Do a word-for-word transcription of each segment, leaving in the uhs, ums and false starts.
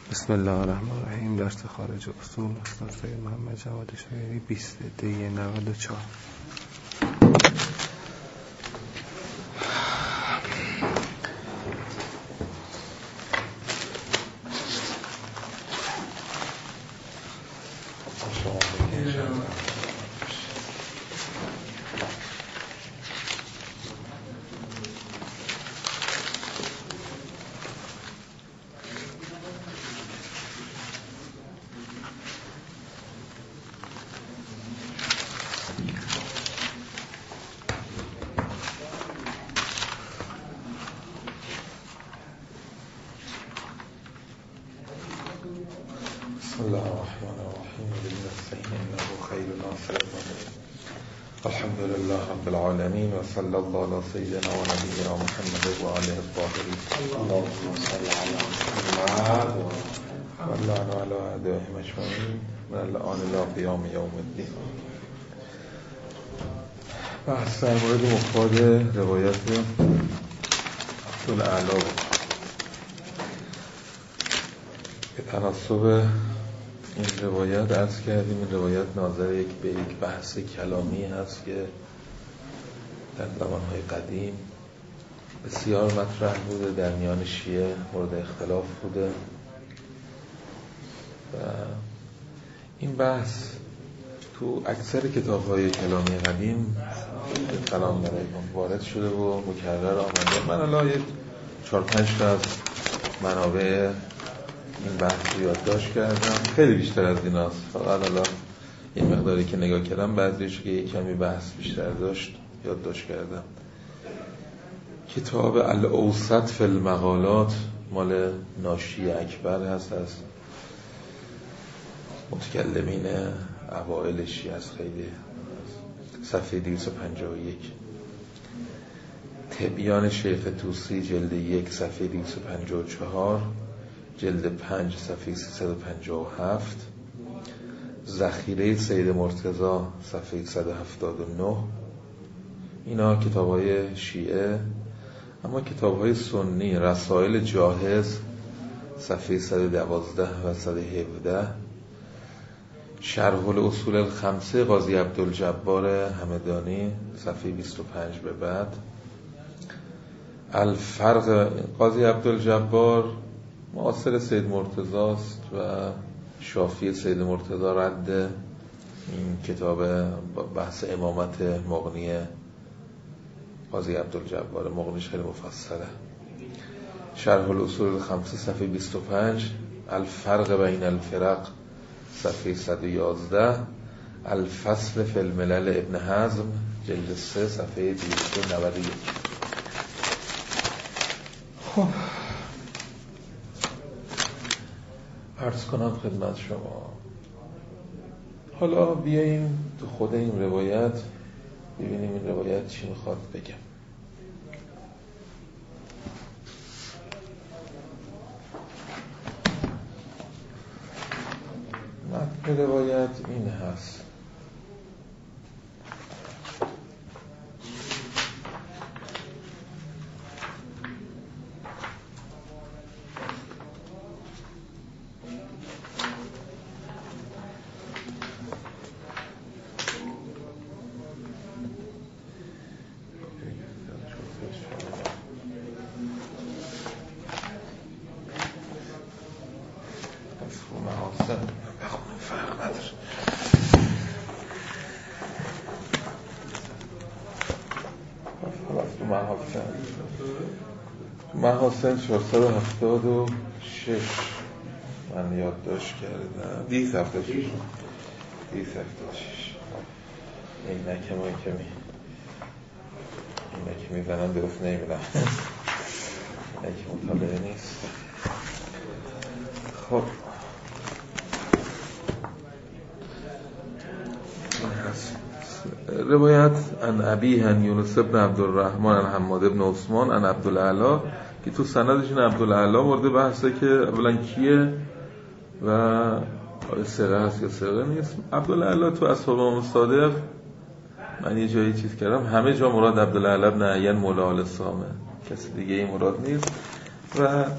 بسم الله الرحمن الرحیم. درس خارج اصول استاد سید محمد جواد شایری بیست دی نود و چهار. بسم الله الرحمن الرحیم. لنستعین انه خیر ناصر. الحمد لله رب العالمین و صلی الله علی سیدنا و نبینا محمد و آله الطاهرین. اللهم صل علی محمد و اللعن علی اعدائهم اجمعین من الآن الی قیام یوم الدین. بحث در مورد مفاد روایت عبدالاعلی به تناسب این روایت عرض کردیم. این روایت ناظر یک به یک بحث کلامی هست که در زمانهای قدیم بسیار مطرح بوده، در میان شیعه مورد اختلاف بوده و این بحث تو اکثر کتاب‌های کلامی قدیم کلام برای وارد شده و مکرر آمده. من الان یک چهار پنج تا از منابع این بحث رو یادداشت کردم، خیلی بیشتر از این هست. فقط الان این مقداری که نگاه کردم بعضیش که یک کمی بحث بیشتر داشت یادداشت کردم. کتاب الاوسط فی المقالات مال ناشی اکبر هست، از متکلمین اوائل شیعه است، خیلی صفحه دویست و پنجاه و یک. تبیان شیخ طوسی جلد یک صفحه دویست و پنجاه و چهار، جلد پنج صفحه سیصد و پنجاه و هفت. ذخیره سید مرتضی صفحه صد و هفتاد و نه. اینا کتاب‌های شیعه. اما کتاب‌های سنی رسائل جاهز صفحه صد و دوازده و صد و هفده. شرح الاصول الخمسه قاضی عبدالجبار همدانی صفحه بیست و پنج به بعد. الفرق قاضی عبدالجبار معاصر سید مرتضی است و شافی سید مرتضی رد این کتاب بحث امامت مغنی قاضی عبدالجبار. مغنیش خیلی مفصله. شرح الاصول الخمسه صفحه بیست و پنج. الفرق بین الفرق صفحه صد و یازده. الفصل فی الملل ابن حزم جلد سه صفحه دویست و نود و یک. خب عرض کنم خدمت شما. حالا بیاییم تو خود این روایت ببینیم این روایت چی میخواد بگم. متن روایت این هست: محاسن چهارصد و هفتاد و شش من یادداشت کردم. دیست هفتاد و شش دیست هفتاد و شش. این نکم های کمی این نکم میزنم درست نمیبینم. نکم مطالعه نیست. خب روایت عن ابیه عن یونس بن عبدالرحمن عن حماد بن عثمان عن عبدالاعلی که تو سندش این عبدالاعلی مورد بحثه که اولا کیه و آیا ثقه هست یا ثقه نیست. عبدالاعلی تو اصحاب امام صادق من یه جایی چیز کردم، همه جا مراد عبدالاعلی بن عین مولا آل سامه، کسی دیگه این مراد نیست. و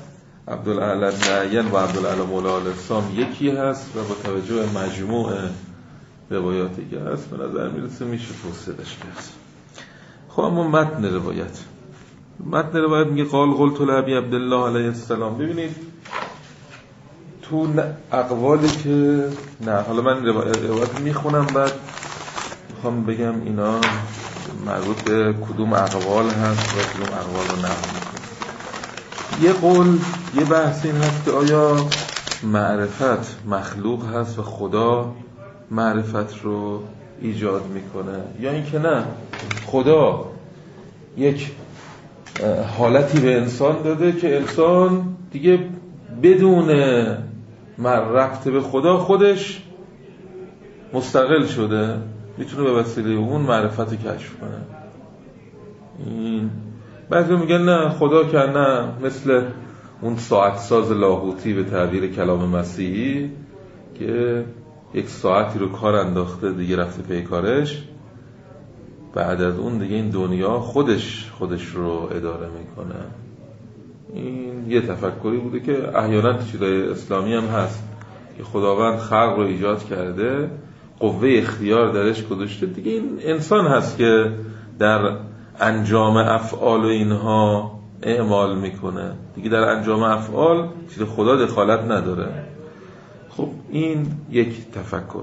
عبدالاعلی نعین و عبدالاعلی مولا الاسلام یکی هست و با توجه به مجموع روایاتی که هست به نظر میرسه میشه توصیلش کرد. خب اما متن روایت متن روایت میگه قال قلت لابی عبدالله علیه السلام. ببینید تو اقوالی که نه حالا من روایت میخونم بعد میخوام بگم اینا مربوط به کدوم اقوال هست و کدوم اقوال رو نقل میکنم. یه قول یه بحث این هست که آیا معرفت مخلوق هست و خدا معرفت رو ایجاد میکنه یا اینکه نه خدا یک حالتی به انسان داده که انسان دیگه بدون ربط به خدا خودش مستقل شده، میتونه به وسیله اون معرفت رو کشف کنه. این بعضی میگن نه خدا که نه، مثل اون ساعت ساز لاهوتی به تعبیر کلام مسیحی که یک ساعتی رو کار انداخته دیگه رفته پی کارش، بعد از اون دیگه این دنیا خودش خودش رو اداره میکنه. این یه تفکری بوده که احیانا تو چیزای اسلامی هم هست که خداوند خلق رو ایجاد کرده، قوه اختیار درش گذاشته، دیگه این انسان هست که در انجام افعال و اینها اعمال میکنه، دیگه در انجام افعال چیز خدا دخالت نداره. خب این یک تفکر.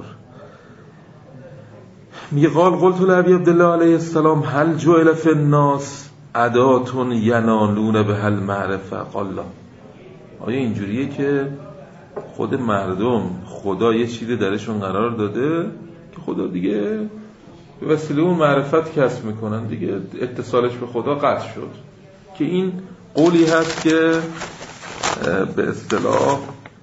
میگه قال قلت لابی عبدالله علیه السلام هل جعل فی الناس اداتون ینالون به هل معرفه قال لا. آیا اینجوریه که خود مردم خدا یه چیزی درشون قرار داده که خدا دیگه به وسیله اون معرفت کسب میکنن، دیگه اتصالش به خدا قطع شد؟ که این قولی هست که به اصطلاح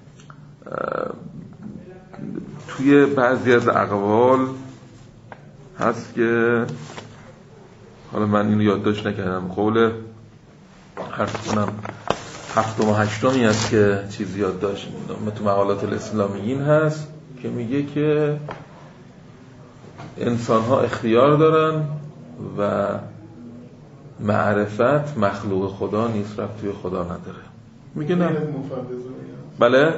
توی بعضی از اقوال هست که حالا من اینو یادداشت نکردم، قول حرف کنم هفتم و هشتمی هست که چیز یادداشت تو مقالات الاسلامیین هست که میگه که انسان ها اختیار دارن و معرفت مخلوق خدا نیست، ربطی به خدا نداره. میگه نه بله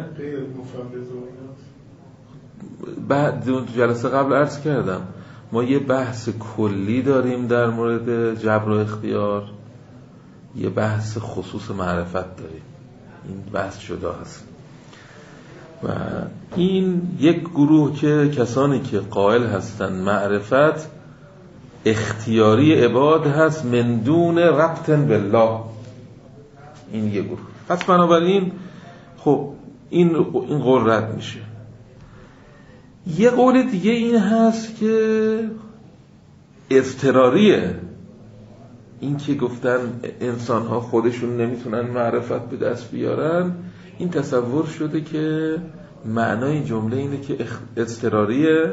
بعد جلسه قبل عرض کردم ما یه بحث کلی داریم در مورد جبر و اختیار، یه بحث خصوص معرفت داریم، این بحث شده هست. و این یک گروه که کسانی که قائل هستن معرفت اختیاری عباد هست من دون ربط بالله، این یک گروه. پس بنابراین خب این این قول رد میشه. یه قول دیگه این هست که اضطراریه، این که گفتن انسان ها خودشون نمیتونن معرفت به دست بیارن، این تصور شده که معنای این جمله اینه که اضطراریه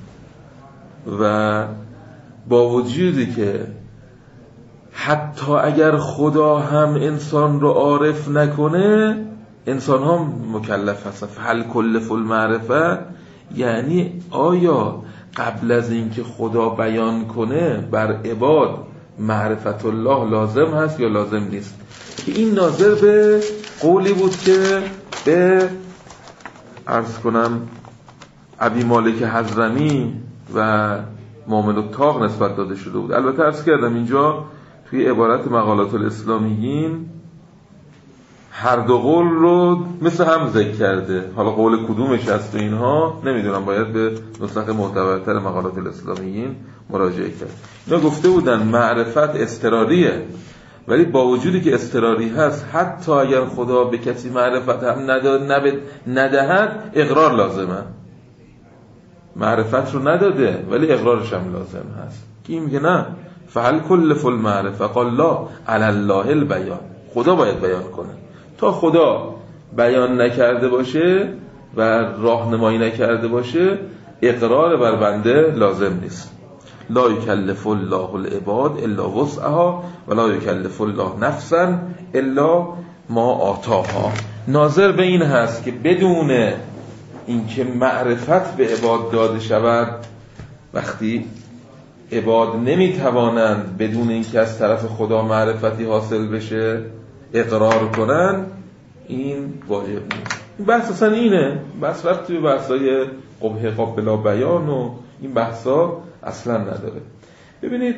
و با وجودی که حتی اگر خدا هم انسان رو عارف نکنه انسان ها مکلف هستن. هل کلف المعرفه، یعنی آیا قبل از اینکه خدا بیان کنه بر عباد معرفت الله لازم هست یا لازم نیست؟ که این ناظر به قولی بود که به عرض کنم ابی مالک حضرمی و معامل الطاق نسبت داده شده بود. البته عرض کردم اینجا توی عبارت مقالات الاسلامیین هر دو قول رو مثل هم ذکر کرده، حالا قول کدومش هست و اینها نمیدونم، باید به نسخه معتبرتر مقالات الاسلامیین مراجعه کرد. اینا گفته بودن معرفت اضطراریه، ولی با وجودی که اضطراری هست حتی اگر خدا به کسی معرفت هم ندهد اقرار لازمه. معرفت رو نداده ولی اقرارش هم لازم هست. کی میگه نه فهل کلف المعرفه قال لا علی الله البیان، خدا باید بیان کنه. تا خدا بیان نکرده باشه و راهنمایی نکرده باشه اقرار بر بنده لازم نیست. لا یکلف الله العباد الا وسعها و لا یکلف الله نفسا الا ما آتاها. ناظر به این هست که بدون اینکه معرفت به عباد داده شود، وقتی عباد نمیتوانند بدون اینکه از طرف خدا معرفتی حاصل بشه اقرار کنن، این واجب نیست. این بحث اصلا اینه، بحث وقتی به بحثای قبح قابل بیان و این بحثا اصلا نداره. ببینید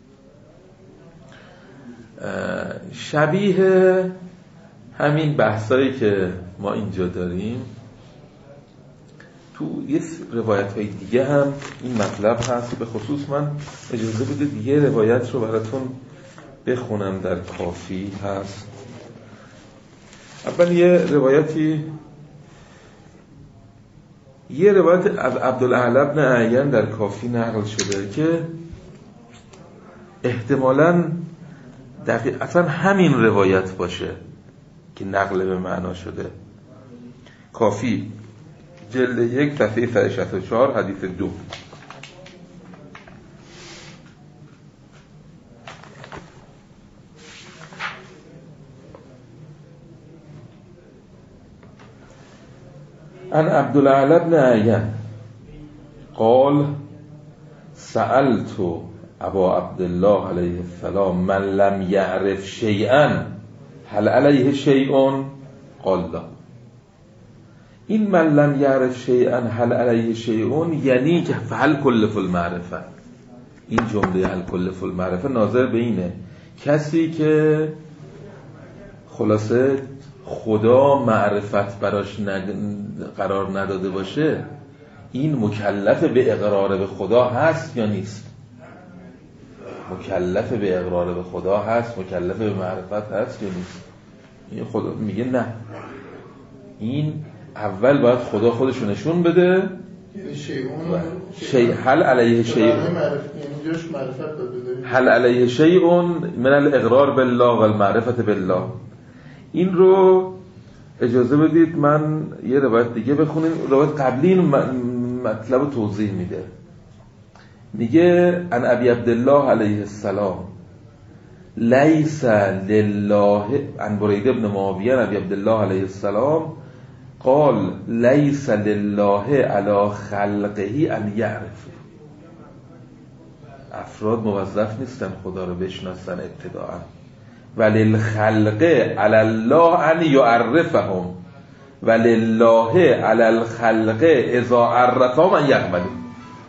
شبیه همین بحثایی که ما اینجا داریم تو یه روایت های دیگه هم این مطلب هست. به خصوص من اجازه بدید یه روایت رو براتون بخونم در کافی هست. اول یه روایتی یه روایت عبدالاعلی بن اعین در کافی نقل شده که احتمالاً دقیق اصلا همین روایت باشه که نقل به معنا شده. کافی جلد یک صفحه صد و شصت و چهار حدیث دو. عن عبدالاعلی بن اعین قال سألت ابا عبدالله علیه السلام من لم یعرف شیئا هل علیه شیء قال لا. این من لم یعرف شیئا هل علیه شیء یعنی که هل کلف المعرفه. این جمله هل کلف المعرفه ناظر به اینه کسی که خلاصه خدا معرفت براش قرار نداده باشه این مکلف به اقرار به خدا هست یا نیست؟ مکلف به اقرار به خدا هست، مکلف به معرفت هست یا نیست؟ این خدا میگه نه، این اول باید خدا خودشو نشون بده. شیء هل علیه شیء هل علیه شیء من الاقرار بالله و المعرفت بالله. این رو اجازه بدید من یه روایت دیگه بخونیم. روایت قبلی این مطلب رو توضیح میده. میگه عن ابی عبدالله علیه السلام لیس لله عن برید ابن معاویه ابی عبدالله علیه السلام قال لیس لله علی خلقه ان یعرف. افراد موظف نیستن خدا رو بشناسن ابتداءً، وللخلق علی الله ان یعرفهم ولله علی الخلق اذا عرفهم ان یقبلوا.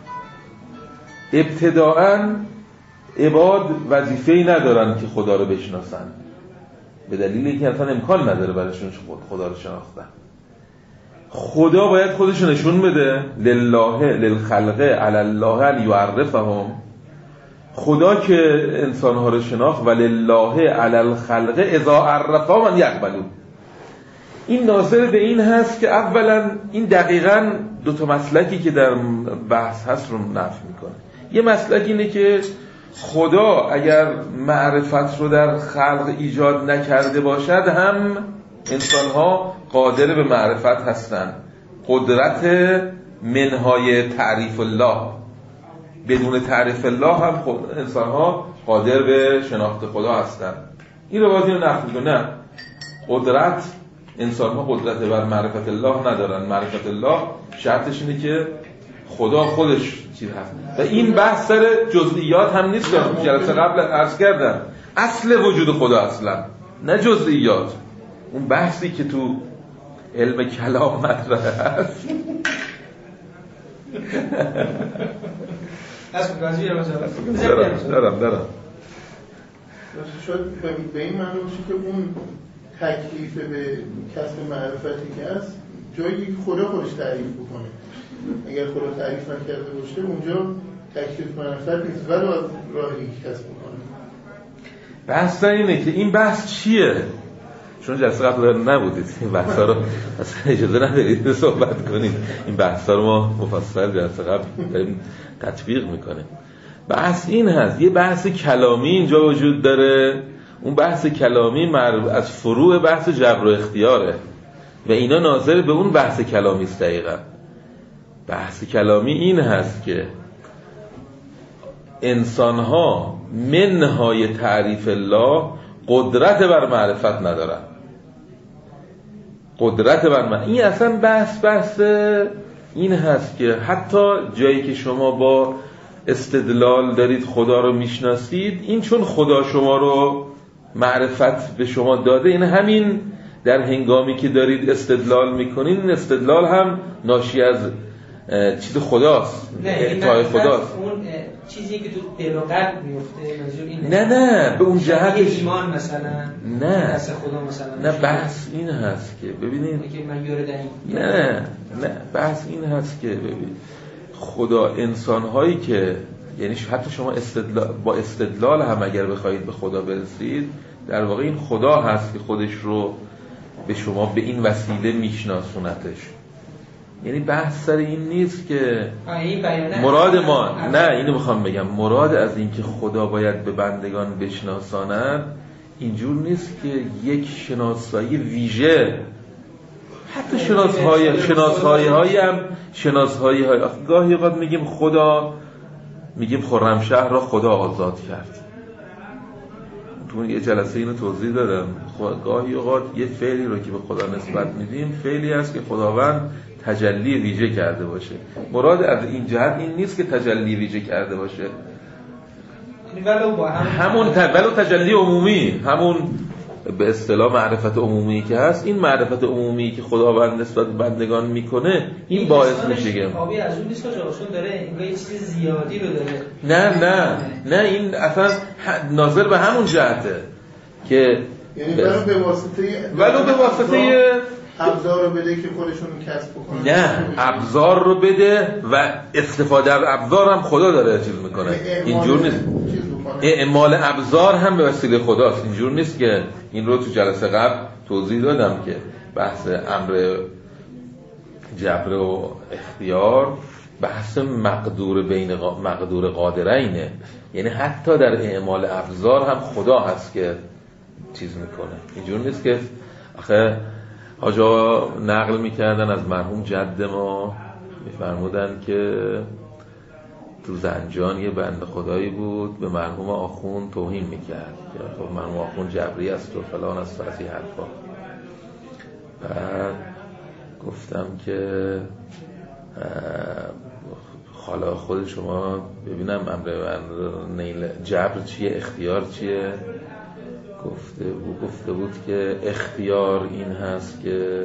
ابتداءً عباد وظیفه‌ای ندارن که خدا رو بشناسن، به دلیل اینکه اصلا امکان نداره براشون خدا رو شناختن. خدا باید خودش نشون بده. لله للخلق علی الله ان یعرفهم، خدا که انسان‌ها رو شناخت، ولله علی الخلق اذا عرفهم ان یقبلوا. این ناظر به این هست که اولا این دقیقاً دو تا مسلکی که در بحث هست رو نفی میکنه. یه مسلک اینه که خدا اگر معرفت رو در خلق ایجاد نکرده باشد هم انسان‌ها قادر به معرفت هستند. قدرت منهای تعریف الله، بدون تعریف الله هم انسان‌ها قادر به شناخت خدا هستند. این رو بازی رو نفی میکنه. نه، قدرت انسان‌ها قدرت بر معرفت الله ندارن. معرفت الله شرطش اینه که خدا خودش چیز هست و این بحث سر جزئیات هم نیست. جلسه قبل عرض کردم اصل وجود خدا اصلا نه جزئیات. اون بحثی که تو علم کلام مطرح هست دارم دارم شاید به این معنی باشه که اون تکلیف به کسب معرفتی که هست جایی که خدا خودش تعریف بکنه. اگر خدا تعریف نکرده باشه اونجا تکلیف معرفت نیست ولی راهی کسب بکنه. بحث اینه که این بحث چیه؟ چون جلسه قبل نبودید این بحثا رو اصلا اجازه ندارید صحبت کنید. این بحثا رو ما مفصل جلسه قبل داریم تطبیق میکنیم. بحث این هست، یه بحث کلامی اینجا وجود داره. اون بحث کلامی از فروع بحث جبر و اختیاره و اینا ناظر به اون بحث کلامی است. دقیقاً بحث کلامی این هست که انسان‌ها منهای تعریف الله قدرت بر معرفت ندارن. قدرت بر معرفت این اصلا بحث بحث این هست که حتی جایی که شما با استدلال دارید خدا رو میشناسید، این چون خدا شما رو معرفت به شما داده، این همین در هنگامی که دارید استدلال میکنین این استدلال هم ناشی از چیز خداست، اتای خداست. اون چیزی که تو دل و قلب میفته منظور اینه. نه نه به اون جهتش ایمان مثلا نه دست خدا مثلا نه بحث این هست که ببینید که من یوردن نه نه بحث این هست که ببینید خدا انسان‌هایی که یعنی حتی شما استدلال با استدلال هم اگر بخواید به خدا برسید در واقع این خدا هست که خودش رو به شما به این وسیله میشناسونتش. یعنی بحث سر این نیست که مراد ما نه اینو میخوام بگم مراد از این که خدا باید به بندگان بشناساند اینجور نیست که یک شناسایی ویژه حتی شناسایی شناسایی هایی هم شناسایی های گاهی اوقات میگیم خدا میگیم خرمشهر را خدا آزاد کرد. تو یه جلسه اینو توضیح دادم. گاهی اوقات یه فعلی رو که به خدا نسبت میدیم فعلی است که خداوند تجلی ویژه کرده باشه. مراد از این جهت این نیست که تجلی ویژه کرده باشه، همون ولو تجلی عمومی، همون به اصطلاح معرفت عمومی که هست، این معرفت عمومی که خداوند نسبت به بندگان میکنه این, این باعث میشه که آبی از اون نیست که جاشون داره انگار یه چیز زیادی رو داره. نه نه نه این اصلا ناظر به همون جهته که یعنی ولو به واسطه ولو به واسطه ابزار رو بده که خودشون کسب بکنن. نه ابزار رو بده و استفاده از ابزار هم خدا داره چیز میکنه. اینجور نیست اعمال ابزار هم به وسیله خداست. اینجور نیست که این رو تو جلسه قبل توضیح دادم که بحث امر جبر و اختیار بحث مقدور بین مقدور قادرینه، یعنی حتی در اعمال ابزار هم خدا هست که چیز میکنه. اینجور نیست که آخه حاجا نقل میکردن از مرحوم جد ما میفرمودن که تو زنجان یه بنده خدایی بود به مرحوم آخوند توهین میکرد که خب مرحوم آخوند جبری است و فلان است و از این حرفا. بعد گفتم که حالا خود شما ببینم امر نیل جبر چیه اختیار چیه. گفته بود گفته بود که اختیار این هست که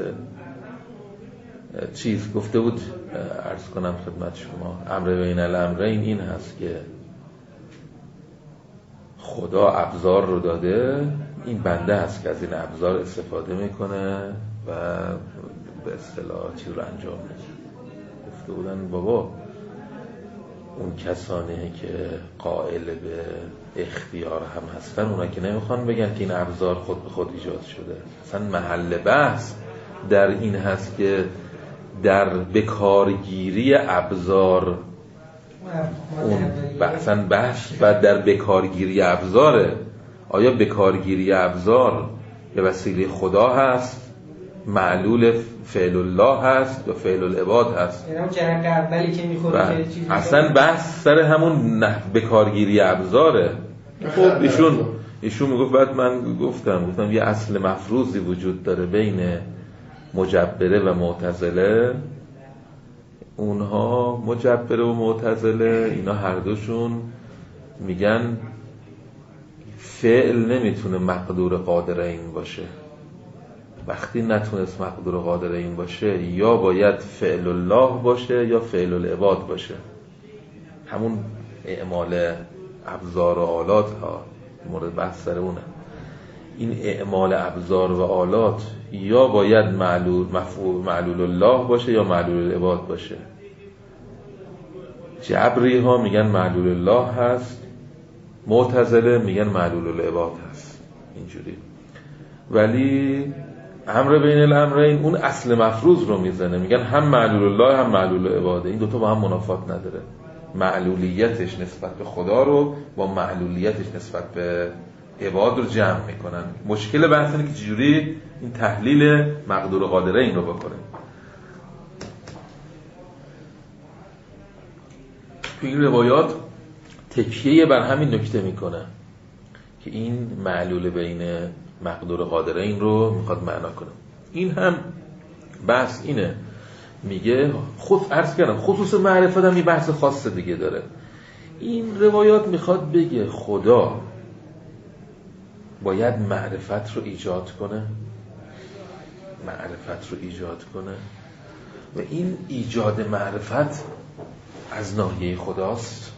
چیز گفته بود عرض کنم خدمت شما امر بین الامرین این هست که خدا ابزار رو داده، این بنده هست که از این ابزار استفاده میکنه و به اصطلاح چیز رو انجام میده. گفته بودن بابا اون کسانی که قائل به اختیار هم هستن اونا که نمیخوان بگن که این ابزار خود به خود ایجاد شده. اصلا محل بحث در این هست که در بکارگیری ابزار اون اصلا بحث و در بکارگیری ابزاره. آیا بکارگیری ابزار به وسیله خدا هست، معلول فعل الله هست یا فعل العباد هست؟ یعنی جهت اولی که میخوره که چیزی اصلا بحث سر همون بکارگیری ابزاره. خب ایشون ایشون میگفت بعد من گفتم گفتم یه اصل مفروضی وجود داره بین مجبره و معتزله. اونها مجبره و معتزله اینا هر دوشون میگن فعل نمیتونه مقدور قادرین باشه. وقتی نتونست مقدور قادرین باشه یا باید فعل الله باشه یا فعل العباد باشه. همون اعمال ابزار و آلات ها مورد بحث سر اونه. این اعمال ابزار و آلات یا باید معلول مفعول معلول الله باشه یا معلول العباد باشه. جبری ها میگن معلول الله هست، معتزله میگن معلول العباد هست. اینجوری. ولی امر بین الامرین اون اصل مفروض رو میزنه، میگن هم معلول الله هم معلول العباده. این دوتا با هم منافات نداره. معلولیتش نسبت به خدا رو با معلولیتش نسبت به عباد رو جمع میکنن. مشکل بحث اینه که چجوری این تحلیل مقدور قادره این رو بکنه. تو این روایات تکیه بر همین نکته میکنه که این معلول بین مقدور قادره این رو میخواد معنا کنه. این هم بحث اینه، میگه خود عرض کردم خصوص معرفت هم یه بحث خاص دیگه داره. این روایات میخواد بگه خدا باید معرفت رو ایجاد کنه معرفت رو ایجاد کنه و این ایجاد معرفت از ناحیه خداست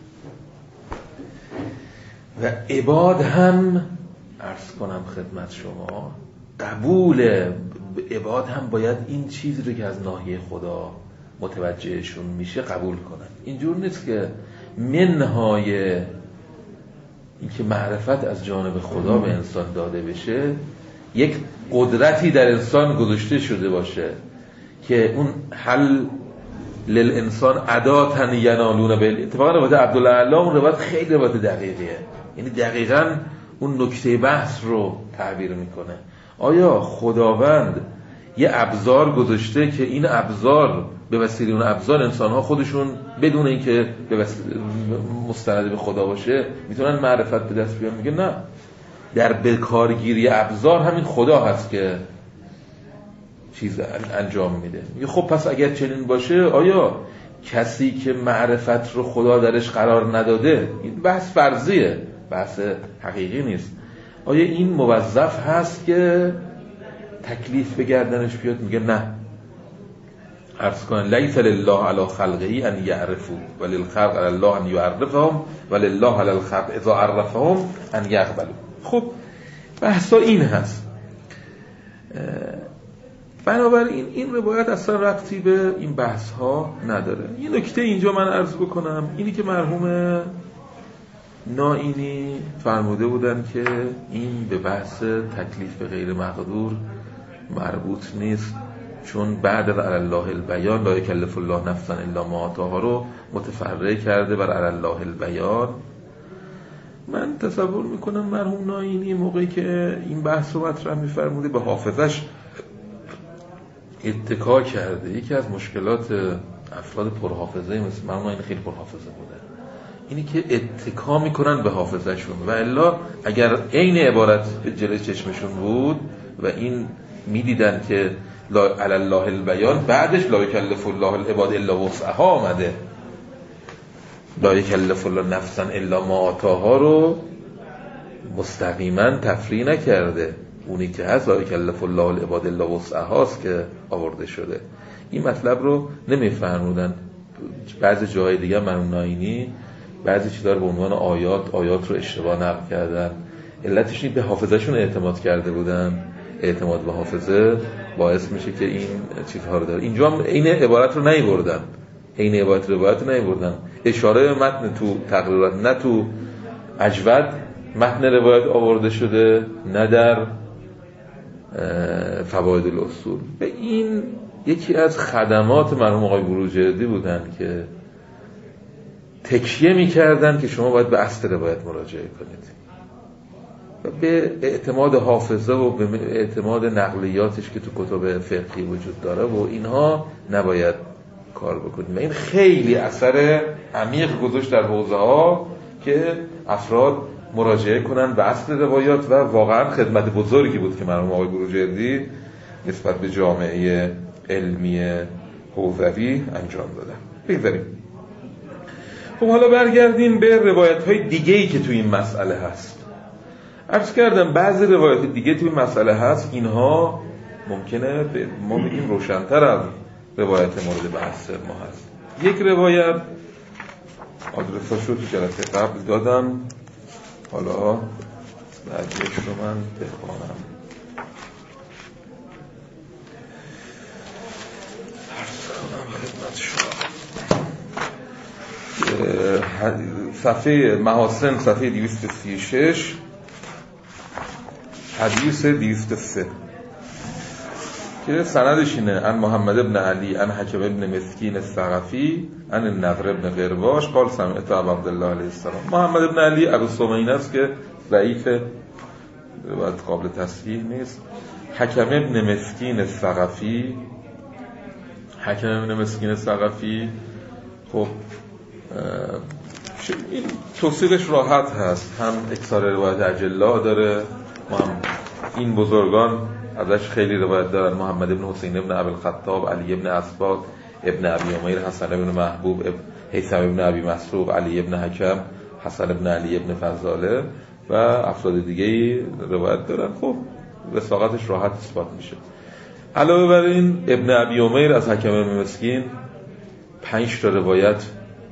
و عباد هم عرض کنم خدمت شما قبول عباد هم باید این چیزی رو که از ناحیه خدا متوجهشون میشه قبول کنن. اینجور نیست که منهای این که معرفت از جانب خدا به انسان داده بشه یک قدرتی در انسان گذاشته شده باشه که اون حل للانسان اداتن ینالون به اتفاقا روایت عبدالله اون روایت خیلی روایت دقیقیه، یعنی دقیقاً اون نکته بحث رو تعبیر میکنه. آیا خداوند یه ابزار گذاشته که این ابزار به وسیله اون ابزار انسان‌ها خودشون بدون اینکه به وسیله مستند به خدا باشه میتونن معرفت به دست بیارن؟ میگه نه، در بکارگیری ابزار همین خدا هست که چیز انجام میده. میگه خب پس اگر چنین باشه آیا کسی که معرفت رو خدا درش قرار نداده، این بحث فرضیه، بحث حقیقی نیست، آیا این موظف هست که تکلیف به گردنش بیاد؟ میگه نه. عرض کنن لیس لله علی خلقه ان یعرفوا وللخلق علی الله ان یعرفهم ولله علی الخلق اذا عرفهم ان یقبلوا. خب بحثا این هست. بنابراین این روایت اصلا ربطی به این بحث ها نداره. یه نکته اینجا من عرض بکنم، اینی که مرحوم نائینی فرموده بودن که این به بحث تکلیف به غیر مقدور مربوط نیست، چون بعد از علی الله البیان لا یکلف الله نفسا الا ما آتاها رو متفرع کرده بر علی الله البیان. من تصور میکنم مرحوم نائینی موقعی که این بحث رو مطرح میفرموده به حافظش اتکا کرده. یکی از مشکلات افراد پرحافظه مثل مرحوم نائینی خیلی پرحافظه بوده اینی که اتکا میکنن به حافظشون، و الا اگر عین عبارت جلوی چشمشون بود و این میدیدن که لا علی الله البیان بعدش لا یکلف الله العباد الا وسعها آمده، لا یکلف الله نفسا الا ما آتاها رو مستقیما تفریع نکرده، اونی که هست لا یکلف الله العباد الا وسعها است که آورده شده. این مطلب رو نمیفهمودن. بعضی جاهای دیگه مرحوم نائینی بعضی چیزا رو به عنوان آیات آیات رو اشتباه نقل کردن. علتش این به حافظه‌شون اعتماد کرده بودن. اعتماد به حافظه باعث میشه که این چیزها رو داره. اینجا هم این عبارت رو نمیبردن، این عبارت روایت رو نمیبردن، اشاره به متن تو تقریرات نه تو اجود متن روایت آورده شده نه در فواید الاصول. به این یکی از خدمات مرحوم آقای بروجردی بودن که تکیه میکردن که شما باید به اصل روایت مراجعه کنید و به اعتماد حافظه و به اعتماد نقلیاتش که تو کتب فقهی وجود داره و اینها نباید کار بکنید. و این خیلی اثر عمیق گذاشت در حوزه ها که افراد مراجعه کنن به اصل روایات و واقعا خدمت بزرگی بود که مرحوم آقای بروجردی نسبت به جامعه علمی حوزوی انجام دادن. بگذاریم. خب حالا برگردیم به روایت های دیگه‌ای که تو این مسئله هست. عرض کردم بعضی روایت دیگه توی مسئله هست، اینها ممکنه ما بگیم روشن‌تر از روایت مورد بحث ما هست. یک روایت آدرساشو تو جلسه قبل دادم، حالا بعد یک رو من بخونم. عرض کنم خدمت شما صفحه محاسن صفحه دویست و سی و شش حدیث دویست و سه که سندش اینه: ان محمد ابن علی ان حکم ابن مسکین الثقفی ان النضر ابن قرواش قال سمعت ابا عبدالله علیه السلام. محمد ابن علی ابو سمینه است که ضعیف، روایت قابل تصحیح نیست. حکم ابن مسکین الثقفی، حکم ابن مسکین الثقفی خب این توصیلش راحت هست، هم اکثار روایت اجلا داره، هم این بزرگان ازش خیلی روایت دارن: محمد ابن حسین ابن ابوالخطاب، علی ابن اسباط، ابن ابی امیر، حسن ابن محبوب، هیثم ابن ابی مسروق، علی ابن حکم، حسن ابن علی ابن فضاله و افراد دیگه‌ای روایت دارن. خب وثاقتش راحت اثبات میشه. علاوه بر این ابن ابی عمیر از حکیم بن مسکین پنج تا روایت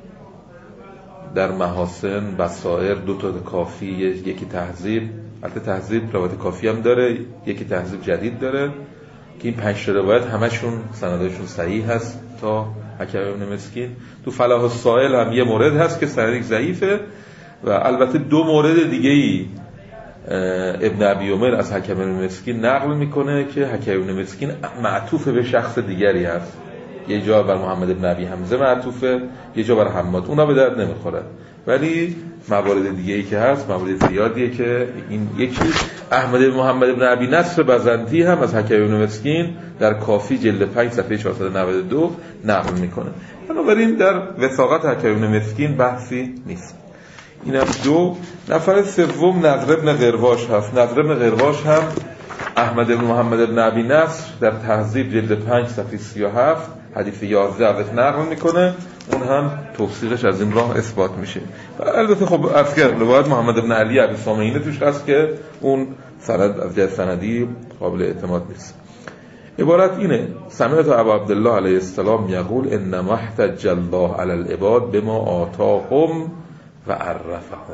در محاسن، بصائر، دو تا کافی، یکی تهذیب، البته تهذیب روایت کافی هم داره، یکی تهذیب جدید داره که این پنج تا روایت همشون سندشون صحیح هست تا حکیم بن مسکین. تو فلاح السائل هم یه مورد هست که سندش ضعیفه و البته دو مورد دیگه ای ابن ابی عمر از حکیم بن مسکین نقل میکنه که حکیم بن مسکین معطوف به شخص دیگری هست، یه جا بر محمد بن ابی حمزه معطوفه، یه جا بر حماد، اونا به درد نمیخوره، ولی موارد دیگه ای که هست موارد زیادیه که این یکی احمد بن محمد بن ابی نصر بزنطی هم از حکیم بن مسکین در کافی جلد پنج صفحه چهارصد و نود و دو نقل میکنه. بنابراین در وثاقت حکیم بن مسکین بحثی نیست. اینم دو. نفر سوم نضر بن قرواش هست. نضر بن قرواش هم احمد بن محمد بن ابی نصر در تهذیب جلد پنج صفحه سی و هفت حدیث یازده ازش نقل میکنه، اون هم توثیقش از این راه اثبات میشه. و البته خب اصلا روایت محمد بن علی ابی سامعین توش هست که اون سند از جهت سندی قابل اعتماد نیست. عبارت اینه: سمعت ابا عبدالله علیه السلام یقول انما احتج الله علی العباد بما آتاهم و عرفهم.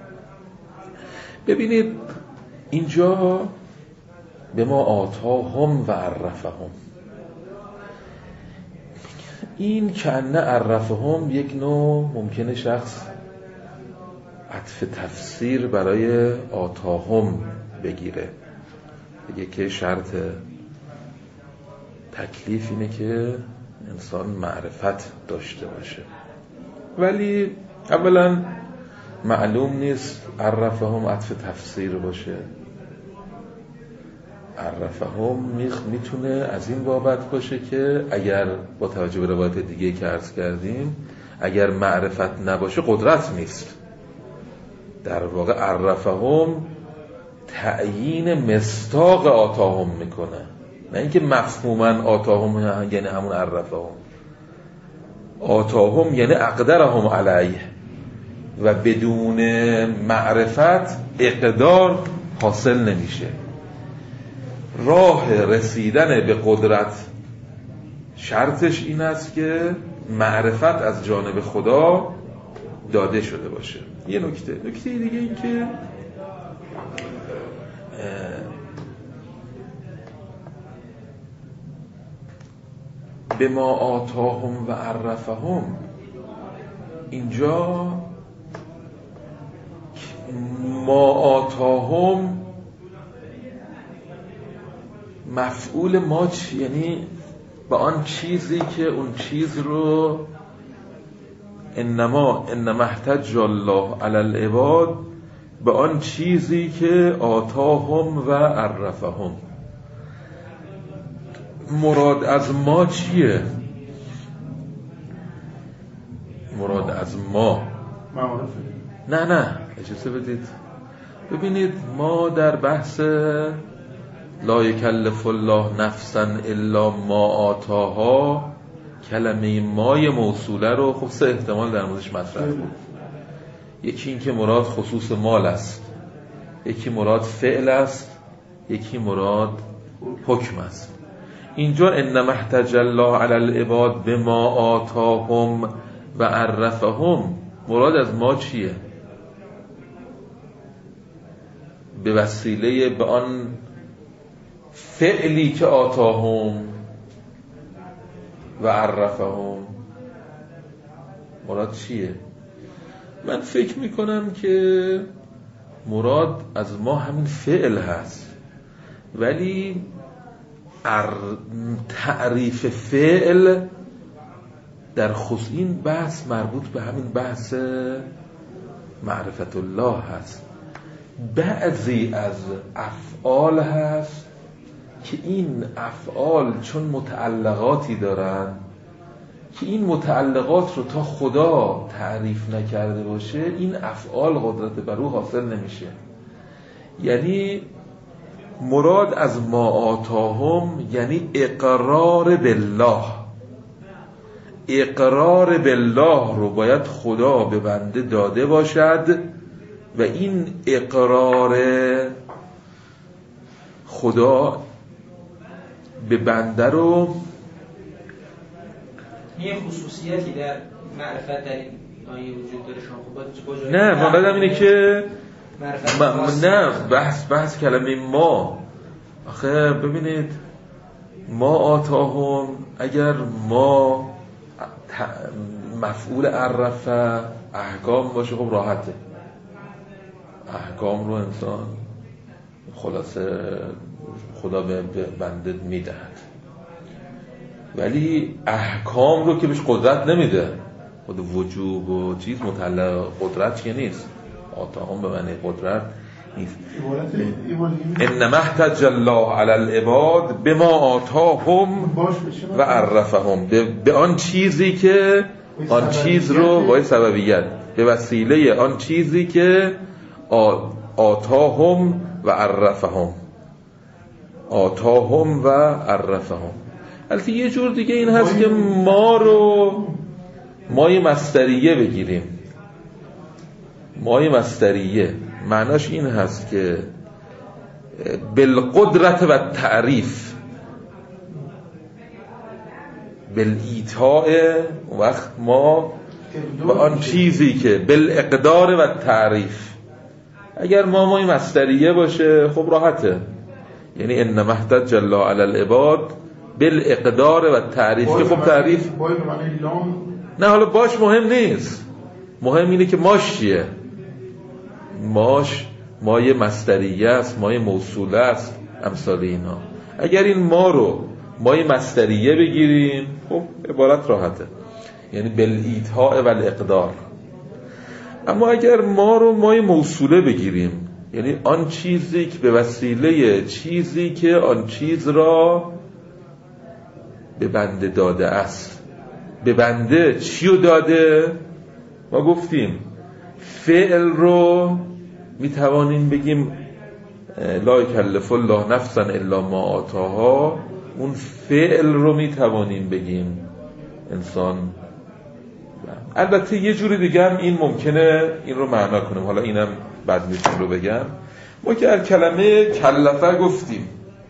ببینید اینجا بما آتاهم و عرفهم، این کنه عرفهم یک نوع ممکنه شخص عطف تفسیر برای آتاهم بگیره، بگه که شرط تکلیف اینه که انسان معرفت داشته باشه، ولی اولا معلوم نیست عرفهم عطف تفسیر باشه. عرفهم میتونه از این بابت باشه که اگر با توجه به روایت دیگه که عرض کردیم اگر معرفت نباشه قدرت نیست. در واقع عرفهم تعیین مصداق آتاهم میکنه، نه اینکه مفهوما آتاهم یعنی همون عرفهم. آتاهم یعنی اقدرهم علیه و بدون معرفت اقدار حاصل نمیشه. راه رسیدن به قدرت شرطش این است که معرفت از جانب خدا داده شده باشه. یه نکته نکته دیگه این که به ما آتاهم و عرفهم، اینجا ما آتاهم مفعول ما چی؟ یعنی با آن چیزی که اون چیز رو انما انما احتج الله علی العباد، با آن چیزی که آتاهم و عرفهم. مراد از ما چیه؟ مراد از ما نه نه اجازه بدید ببینید، ما در بحث لا یکلف الله نفسا الا ما آتاها کلمه مای موصوله رو خب سه احتمال در موردش مطرح بود. یکی این که مراد خصوص مال است، یکی مراد فعل است، یکی مراد حکم است. اینجا انما احتج الله علی العباد بما آتاهم و عرفهم، مراد از ما چیه؟ به وسیله به آن فعلی که آتاهم و عرفهم مراد چیه؟ من فکر میکنم که مراد از ما همین فعل هست، ولی تعریف فعل در خصوص این بحث مربوط به همین بحث معرفت الله هست. بعضی از افعال هست که این افعال چون متعلقاتی دارن که این متعلقات رو تا خدا تعریف نکرده باشه این افعال قدرت بر او حاصل نمیشه. یعنی مراد از ما آتاهم یعنی اقرار بالله. اقرار بالله رو باید خدا به بنده داده باشد و این اقرار خدا به بنده رو یه خصوصیتی در معرفت در این آیه وجود داره شما خب نه مانم اینه که م... نه بحث بحث کلمه ما آخه ببینید ما آتاهم اگر ما مفعول عرفه احکام باشه خب راحته احکام رو انسان خلاصه خدا به بنده میدهد ولی احکام رو که بهش قدرت نمیده خود وجوب و چیز متعلق قدرت که نیست آتاهم به معنی قدرت نیست انما احتج الله علی العباد بما آتاهم و عرفهم به آن چیزی که آن چیز رو وای سببیت به وسیله آن چیزی که آتاهم و عرفهم آتاهم و عرفهم. البته یه جور دیگه این هست که ما رو مای مصدریه بگیریم. مای مصدریه معناش این هست که بالقدرت و تعریف بالایتاء وقت ما و آن چیزی که بالاقدار و تعریف. اگر ما مای مصدریه باشه خب راحته، یعنی انما احتج الله علی العباد بالاقدار و تعریف که خب تعریف نه حالا باش مهم نیست، مهم اینه که ماش چیه. ماش مایه مصدریه است، مایه موصوله است، امثال اینا. اگر این ما رو مایه مصدریه بگیریم خب عبارت راحته، یعنی بالایتاء و الاقدار. اما اگر ما رو مایه موصوله بگیریم، یعنی آن چیزی که به وسیله چیزی که آن چیز را به بنده داده است. به بنده چی رو داده؟ ما گفتیم فعل رو می توانیم بگیم لا یکلف الله نفسا الا ما آتاها. اون فعل رو می توانیم بگیم انسان. البته یه جوری دیگه هم این ممکنه این رو معنا کنیم، حالا اینم بعد میتونم رو بگم. ما که از کلمه کلفه گفتیم،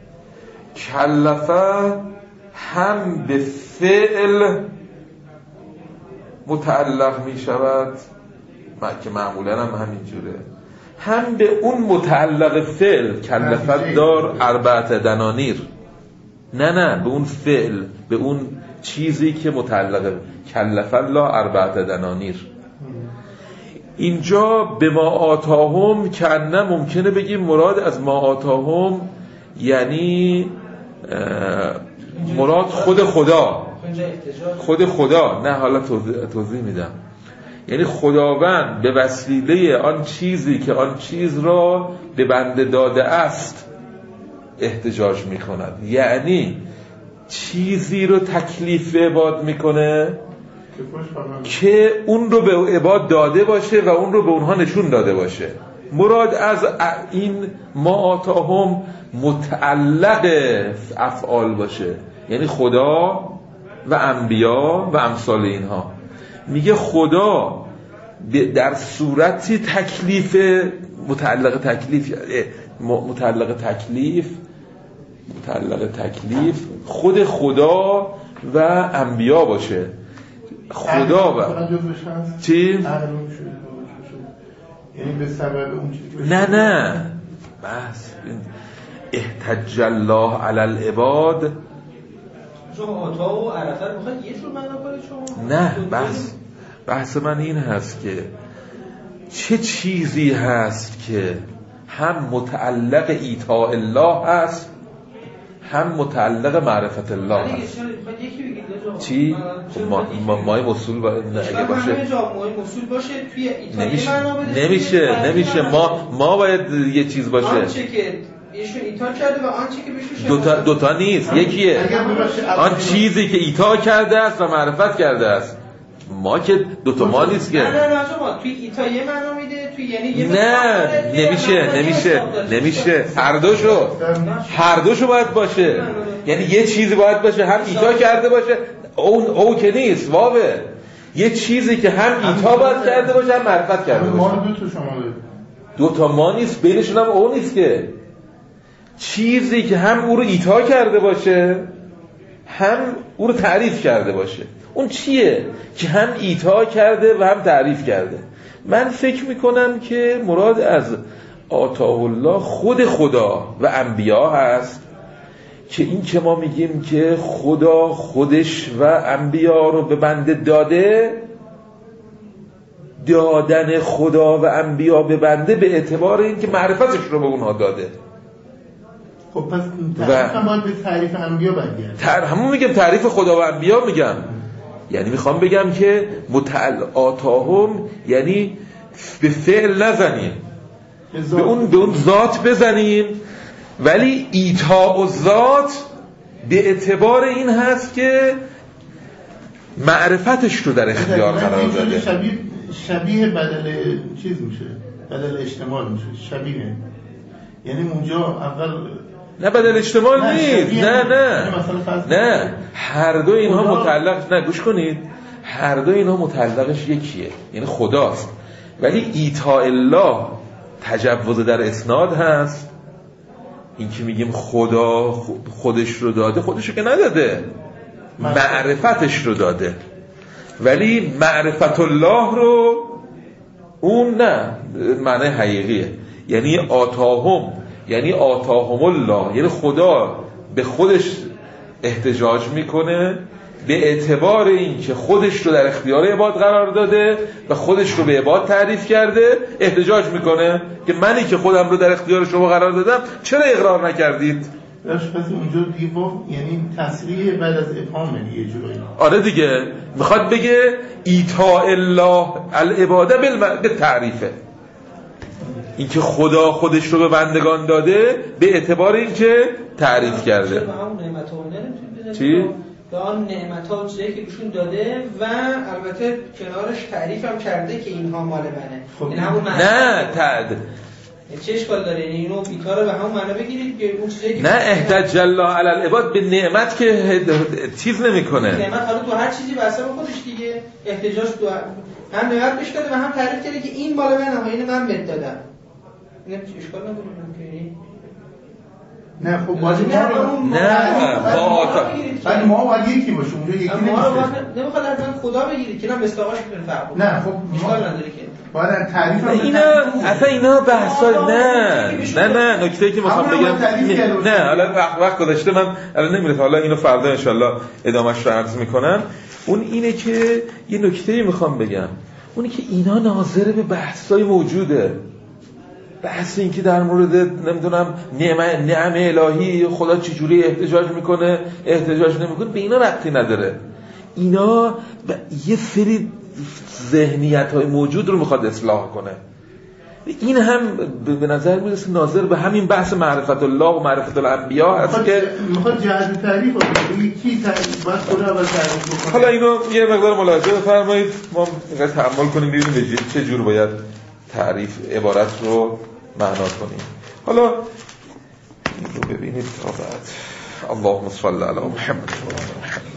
کلفه هم به فعل متعلق می شود که معمولا هم همین جوره، هم به اون متعلق فعل کلفت دار اربعت دنانیر. نه نه به اون فعل، به اون چیزی که متعلق کلف الله اربعت دنانیر. اینجا به ما آتاهم که نه ممکنه بگیم مراد از ما آتاهم یعنی مراد خود خدا، خود خدا. نه حالا توضیح, توضیح میدم. یعنی خداوند به وسیله آن چیزی که آن چیز را به بنده داده است احتجاج میکند، یعنی چیزی رو تکلیف عباد میکنه که اون رو به عباد داده باشه و اون رو به اونها نشون داده باشه. مراد از این ما آتاهم متعلق افعال باشه، یعنی خدا و انبیا و امثال اینها. میگه خدا در صورتی تکلیف متعلق تکلیف متعلق تکلیف متعلق تکلیف خود خدا و انبیا باشه. خدا و چی؟ یعنی به سبب اون چیزی نه نه بس احتج الله علی العباد. شما آتا و عرفه رو میخواید یه جور معنا کنید شما؟ نه بس بحث من این هست که چه چیزی هست که هم متعلق ایتاء الله هست هم متعلق معرفت الله هست. چی؟ ما مای موصول با... اگه باشه مای موصول باشه توی ایتاء نمیشه نمیشه ما ما باید یه چیز باشه. آنچه که ایشون ایتا کرده و آنچه که بهش دوتا دوتا نیست، یکیه. آن چیزی که ایتا کرده است و معرفت کرده است. ما که دوتا ما نیست که. نه نه نه شما توی ایتا یه معنا میده، توی یعنی یه نه نمیشه نمیشه نمیشه هر دوشو هر دوشو باید باشه. یعنی یه چیزی باید باشه هم ایتا کرده باشه، اون او که نیست واوه. یه چیزی که هم ایتا باید کرده باشه هم معرفت کرده باشه. ما دو تا شما دو تا ما نیست، بینشون هم او نیست که. چیزی که هم او رو ایتا کرده باشه هم او رو تعریف کرده باشه. اون چیه که هم ایتا کرده و هم تعریف کرده؟ من فکر میکنم که مراد از آتاه الله خود خدا و انبیا هست، که این که ما میگیم که خدا خودش و انبیا رو به بنده داده، دادن خدا و انبیا به بنده به اعتبار این که معرفتش رو به اونها داده. خب پس تعریف هم باید به تعریف انبیا برگرده. تر همون میگم تعریف خدا و انبیا میگم، یعنی میخوام بگم که متعل آتاهم یعنی به فعل نزنیم، به اون به اون ذات بزنیم، ولی ایتاء الذات به اعتبار این هست که معرفتش رو در اختیار قرار داده. شبیه شبیه بدل چیز میشه، بدل اجتماع میشه، شبیه، یعنی اونجا اول نه بدل اجتماع نیست، نه نه نه هر دو اینها متعلق، نه گوش کنید، هر دو اینها متعلقش یکیه، یعنی خداست، ولی ایتاء الله تجوز در اسناد هست. این که میگیم خدا خودش رو داده، خودش رو که نداده، معرفتش رو داده، ولی معرفت الله رو اون نه معنی حقیقیه، یعنی آتاهم یعنی آتاهم الله، یعنی خدا به خودش احتجاج میکنه به اعتبار این که خودش رو در اختیار عباد قرار داده و خودش رو به عباد تعریف کرده، احتجاج میکنه که منی که خودم رو در اختیار شما قرار دادم چرا اقرار نکردید؟ پس اونجا دیگه یعنی تصریح بعد از ابهام یه جورایی. آره دیگه، میخواد بگه ایتاء الله العباده به تعریفه، این که خدا خودش رو به بندگان داده به اعتبار این که تعریف کرده. چی؟ به آن نعمت‌ها چیزایی که بهشون داده و البته کنارش تعریف هم کرده که اینها مال منه. خب این همون معنی نه تعد چه اشکال داره؟ یعنی اینو بیکار رو به همون معنی بگیرید که اون چیزایی که نه احتج الله علی العباد به نعمت که چیز نمیکنه. نعمت حالا تو هر چیزی به حساب خودش دیگه احتجاج تو هم نعمت بهش داده و هم تعریف کرده که این مال منه، اینو من بهت دادم. این اشکال نداره که نه خب بازی ما رو نه با ولی ما باید یکی باشیم اونجا یکی نمیشه. ما رو نمیخواد از خدا بگیرید که نه مستاقاش میتونه فرق کنه. نه خب اشکال نداره که باید تعریف هم اینا اصلا اینا بحثای نه نه نه نکته‌ای که میخوام بگم نه حالا وقت وقت گذشته، من الان نمیره، حالا اینو فردا ان شاءالله ادامهش رو عرض میکنم. اون اینه که یه نکته‌ای میخوام بگم، اونی که اینا ناظر به بحثای موجوده، بحث این که در مورد نمیدونم نعم نعم الهی خدا چجوری احتجاج میکنه احتجاج نمیکنه به اینا ربطی نداره. اینا یه سری ذهنیت‌های موجود رو میخواد اصلاح کنه. این هم به نظر میرسه ناظر به همین بحث معرفت الله و معرفت الانبیا هست که میخواد جهت تعریف کنه کی تعریف باید خدا اول تعریف بکنه. حالا اینو یه مقدار ملاحظه بفرمایید، ما اینقدر تأمل کنیم ببینیم چه جور باید تعریف عبارت رو معنا کنیم. حالا این رو ببینید تا بعد. اللهم صل علی محمد و علی محمد.